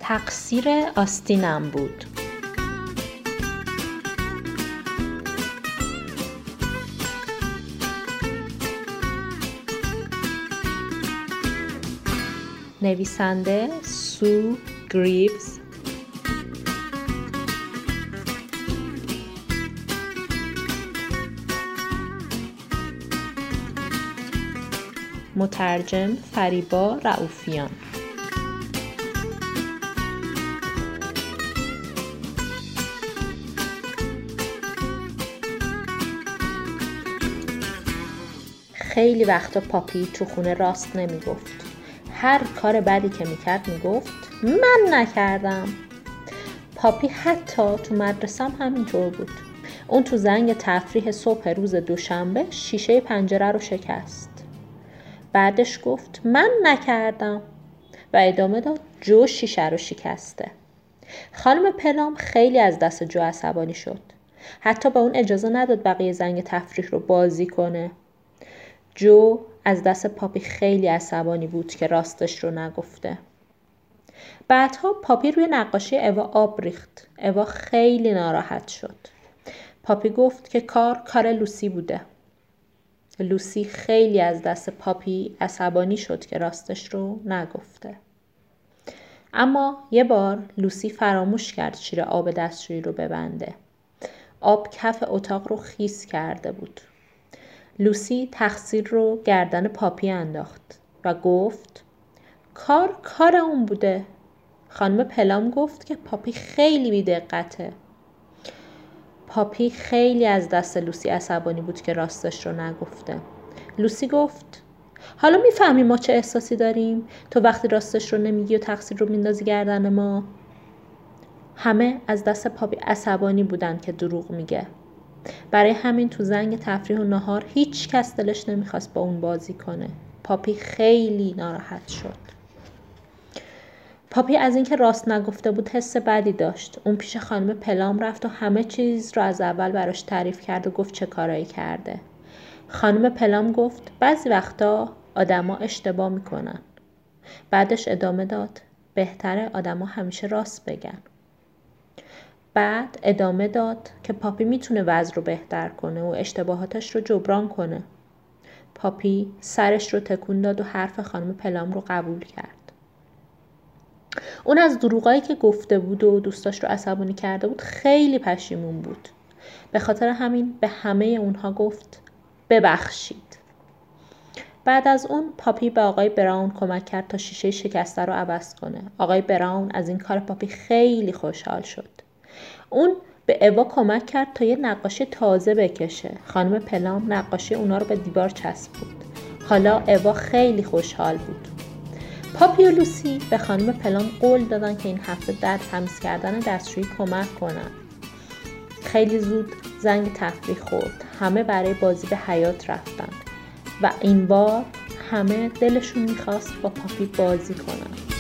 تقصیر آستینم بود. نویسنده سو گریوز. مترجم فریبا رؤوفیان. خیلی وقتا پاپی تو خونه راست نمیگفت. هر کار بدی که میکرد میگفت من نکردم. پاپی حتی تو مدرسه هم همینطور بود. اون تو زنگ تفریح صبح روز دوشنبه شیشه پنجره رو شکست. بعدش گفت من نکردم و ادامه داد جو شیشه رو شکسته. خانم پلام خیلی از دست جو عصبانی شد. حتی به اون اجازه نداد بقیه زنگ تفریح رو بازی کنه. جو از دست پاپی خیلی عصبانی بود که راستش رو نگفته. بعدها پاپی روی نقاشی اوا آب ریخت. اوا خیلی ناراحت شد. پاپی گفت که کار لوسی بوده. لوسی خیلی از دست پاپی عصبانی شد که راستش رو نگفته. اما یه بار لوسی فراموش کرد شیر آب دستشویی رو ببنده. آب کف اتاق رو خیس کرده بود. لوسی تقصیر رو گردن پاپی انداخت و گفت کار اون بوده. خانم پلام گفت که پاپی خیلی بی‌دقته. پاپی خیلی از دست لوسی عصبانی بود که راستش رو نگفته. لوسی گفت حالا میفهمی ما چه احساسی داریم؟ تو وقتی راستش رو نمیگی و تقصیر رو میندازی گردن ما. همه از دست پاپی عصبانی بودن که دروغ میگه. برای همین تو زنگ تفریح و نهار هیچ کس دلش نمیخواست با اون بازی کنه. پاپی خیلی ناراحت شد. پاپی از اینکه راست نگفته بود حس بدی داشت. اون پیش خانم پلام رفت و همه چیز رو از اول براش تعریف کرد و گفت چه کارایی کرده. خانم پلام گفت بعضی وقتا آدما اشتباه میکنن. بعدش ادامه داد بهتره آدما همیشه راست بگن. بعد ادامه داد که پاپی میتونه وضع رو بهتر کنه و اشتباهاتش رو جبران کنه. پاپی سرش رو تکون داد و حرف خانم پلام رو قبول کرد. اون از دروغایی که گفته بود و دوستاش رو عصبانی کرده بود خیلی پشیمون بود. به خاطر همین به همه اونها گفت ببخشید. بعد از اون پاپی به آقای براون کمک کرد تا شیشه شکسته رو عوض کنه. آقای براون از این کار پاپی خیلی خوشحال شد. اون به اوا کمک کرد تا یه نقاشی تازه بکشه. خانم پلام نقاشی اونا رو به دیوار چسبوند. حالا اوا خیلی خوشحال بود. پاپی و لوسی به خانم پلام قول دادن که این هفته در تمیز کردن دستشویی کمک کنن. خیلی زود زنگ تفریح خورد. همه برای بازی به حیاط رفتن و این بار همه دلشون میخواست با پاپی بازی کنن.